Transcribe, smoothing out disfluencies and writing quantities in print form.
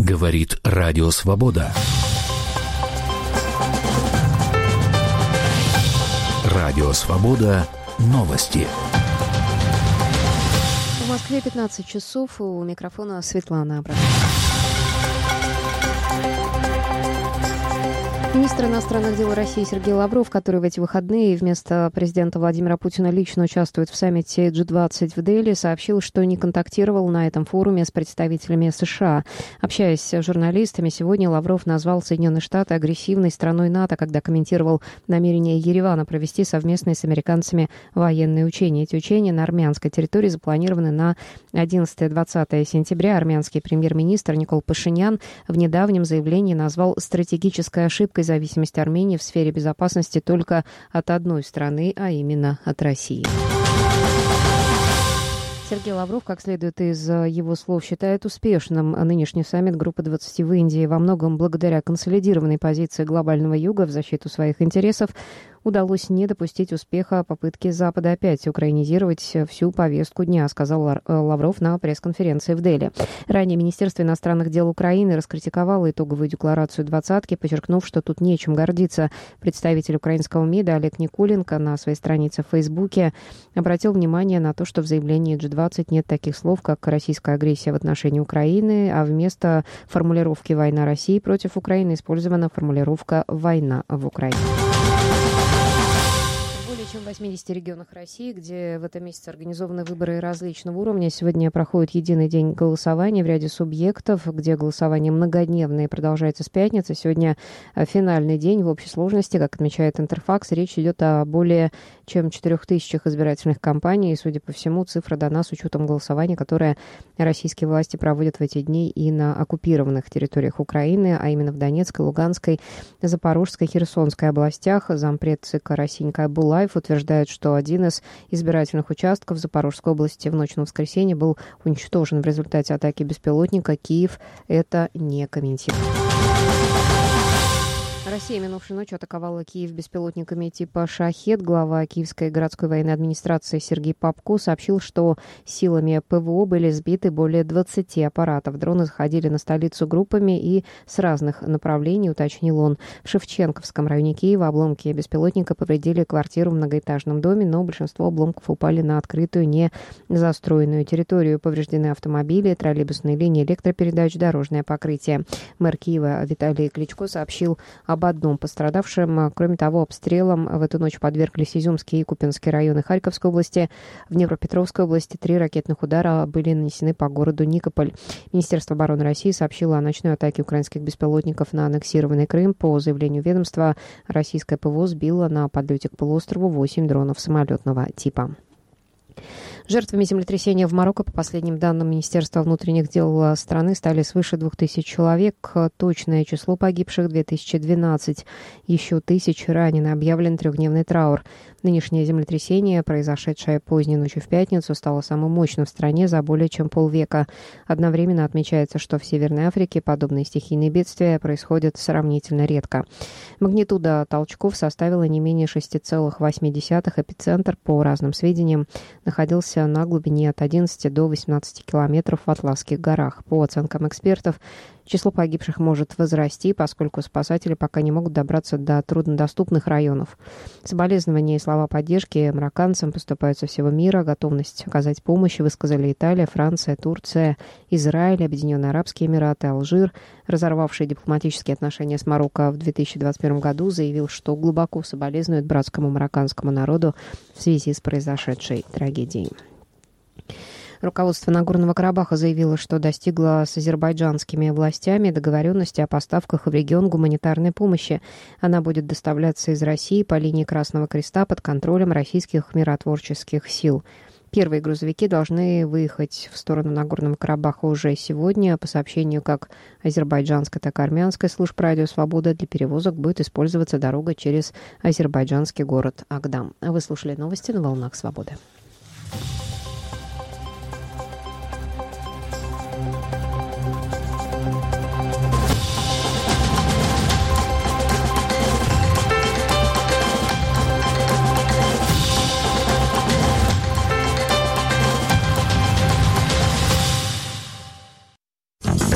Говорит Радио Свобода. Радио Свобода. Новости. В Москве 15 часов. У микрофона Светлана Абрамова. Министр иностранных дел России Сергей Лавров, который в эти выходные вместо президента Владимира Путина лично участвует в саммите G20 в Дели, сообщил, что не контактировал на этом форуме с представителями США. Общаясь с журналистами, сегодня Лавров назвал Соединенные Штаты агрессивной страной НАТО, когда комментировал намерение Еревана провести совместные с американцами военные учения. Эти учения на армянской территории запланированы на 11-20 сентября. Армянский премьер-министр Никол Пашинян в недавнем заявлении назвал стратегической ошибкой зависимость Армении в сфере безопасности только от одной страны, а именно от России. Сергей Лавров, как следует из его слов, считает успешным нынешний саммит Группы 20 в Индии. Во многом благодаря консолидированной позиции глобального юга в защиту своих интересов удалось не допустить успеха попытки Запада опять украинизировать всю повестку дня, сказал Лавров на пресс-конференции в Дели. Ранее Министерство иностранных дел Украины раскритиковало итоговую декларацию «двадцатки», подчеркнув, что тут нечем гордиться. Представитель украинского МИДа Олег Никуленко на своей странице в Фейсбуке обратил внимание на то, что в заявлении G20 нет таких слов, как «российская агрессия в отношении Украины», а вместо формулировки «война России против Украины» использована формулировка «война в Украине». Чем в 80 регионах России, где в этом месяце организованы выборы различного уровня. Сегодня проходит единый день голосования в ряде субъектов, где голосование многодневное и продолжается с пятницы. Сегодня финальный день в общей сложности, как отмечает Интерфакс. Речь идет о более чем 4000 избирательных кампаний. И, судя по всему, цифра дана с учетом голосования, которое российские власти проводят в эти дни и на оккупированных территориях Украины, а именно в Донецкой, Луганской, Запорожской, Херсонской областях. Зампред ЦИК Расенька Булаев утверждает, что один из избирательных участков в Запорожской области в ночь на воскресенье был уничтожен в результате атаки беспилотника. Киев это не комментирует. Россия минувшей ночью атаковала Киев беспилотниками типа «Шахед». Глава Киевской городской военной администрации Сергей Попко сообщил, что силами ПВО были сбиты более 20 аппаратов. Дроны заходили на столицу группами и с разных направлений, уточнил он. В Шевченковском районе Киева обломки беспилотника повредили квартиру в многоэтажном доме, но большинство обломков упали на открытую, не застроенную территорию. Повреждены автомобили, троллейбусные линии электропередач, дорожное покрытие. Мэр Киева Виталий Кличко сообщил об одном пострадавшем. Кроме того, обстрелам в эту ночь подверглись Изюмский и Купинский районы Харьковской области. В Днепропетровской области 3 ракетных удара были нанесены по городу Никополь. Министерство обороны России сообщило о ночной атаке украинских беспилотников на аннексированный Крым. По заявлению ведомства, российское ПВО сбило на подлете к полуострову 8 дронов самолетного типа. Жертвами землетрясения в Марокко, по последним данным Министерства внутренних дел страны, стали свыше 2000 человек. Точное число погибших – 2012. Еще 1000 ранены. Объявлен 3-дневный траур. Нынешнее землетрясение, произошедшее поздней ночью в пятницу, стало самым мощным в стране за более чем полвека. Одновременно отмечается, что в Северной Африке подобные стихийные бедствия происходят сравнительно редко. Магнитуда толчков составила не менее 6,8. Эпицентр, по разным сведениям, находился на глубине от 11 до 18 километров в Атласских горах. По оценкам экспертов, число погибших может возрасти, поскольку спасатели пока не могут добраться до труднодоступных районов. Соболезнования и слова поддержки марокканцам поступают со всего мира. Готовность оказать помощь высказали Италия, Франция, Турция, Израиль, Объединенные Арабские Эмираты, Алжир. Разорвавший дипломатические отношения с Марокко в 2021 году, заявил, что глубоко соболезнует братскому марокканскому народу в связи с произошедшей трагедией. Руководство Нагорного Карабаха заявило, что достигло с азербайджанскими властями договоренности о поставках в регион гуманитарной помощи. Она будет доставляться из России по линии Красного Креста под контролем российских миротворческих сил. Первые грузовики должны выехать в сторону Нагорного Карабаха уже сегодня. По сообщению как азербайджанской, так и армянской служб «Радио Свобода», для перевозок будет использоваться дорога через азербайджанский город Агдам. Вы слушали новости на «Волнах Свободы».